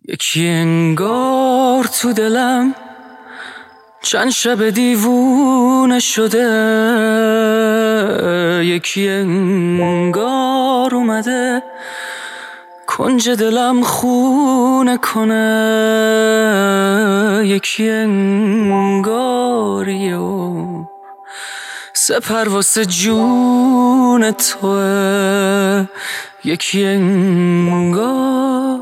یکی انگار تو دلم چند شب دیوونه شده، یکی انگار اومده کنج دلم خونه کنه، یکی انگاریه و سپر واسه جون توه، یکی انگار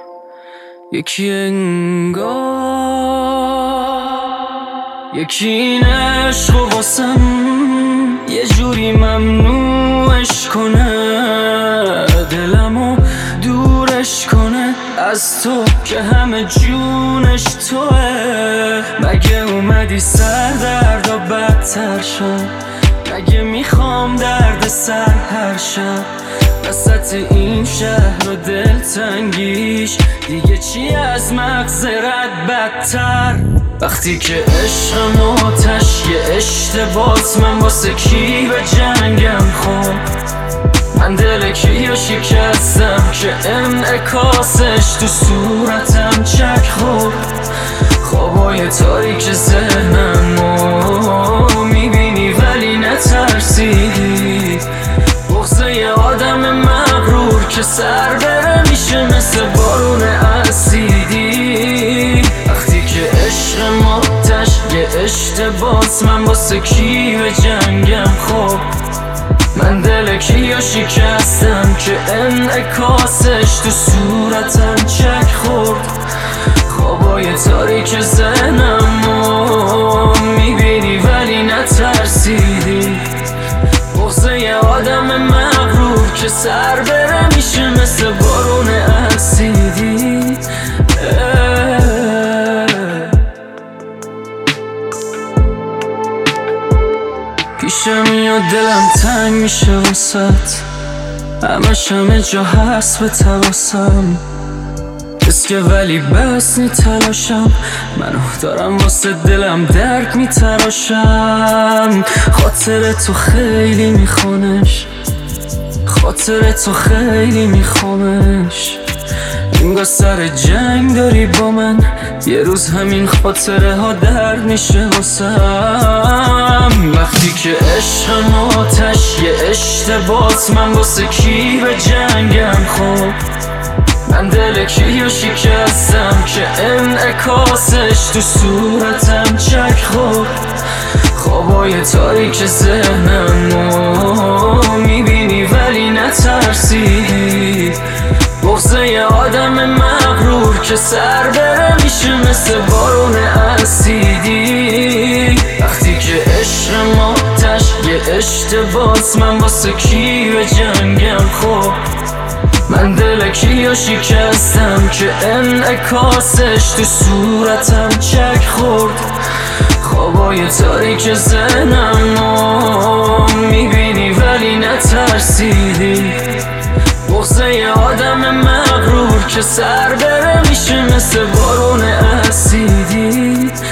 یکی این عشق و واسم یه جوری ممنوعش کنه، دلمو دورش کنه از تو که همه جونش توه. مگه اومدی سر درد و بدتر شد؟ مگه میخوام درد سر هر شب وسط این شهر و دلتنگیش دیگه چی از مغزرت بدتر؟ وقتی که عشقم آتش یه اشتباس، من واسه کی به جنگم خب؟ من دل کیو شکستم که انعکاسش تو صورتم چک خورد. خوابای تاریک ذهنمو میبینی ولی نترسیدی، بغضه یه آدم مغرور که سر بره میشه مثل بارون اسیدی. وقتی که عشق آتش یه اشتباس، من واسه کی به جنگم خب؟ من دل کیو شکستم که انعکاسش تو صورتم چک خورد. خوابای تاریک ذهنمو میبینی ولی نترسیدی، بغضه یه آدم مغرور که سر بره میشه مثل بارون اسیدی. پیشم میاد دلم تنگ میشه واسط، همه جا هست به تواسم اسکه ولی بس نی تلاشم، منو دارم واسه دلم درد میتراشم. خاطر تو خیلی میخوانش، خاطر تو خیلی میخوامش، انگار سر جنگ داری با من، یه روز همین خاطره ها درد میشه واسم. وقتی که عشقم آتش یه اشتباس، من واسه کی به جنگم خب؟ من دل کیو شکستم که انعکاسش تو صورتم چک خورد. خوابای تاریک ذهنمو میبینی ولی نترسیدی، بغضه یه آدم مغرور که سر بره میشه مثل بارون اسیدی. وقتی که عشق آتش یه اشتباس، من واسه کی به جنگم خب؟ من دل کیو شکستم که انعکاسش تو صورتم چک خورد. خوابای تاریک ذهنمو میبینی ولی نترسیدی، بغضه یه آدم مغرور که سر بره میشه مثل بارون اسیدی.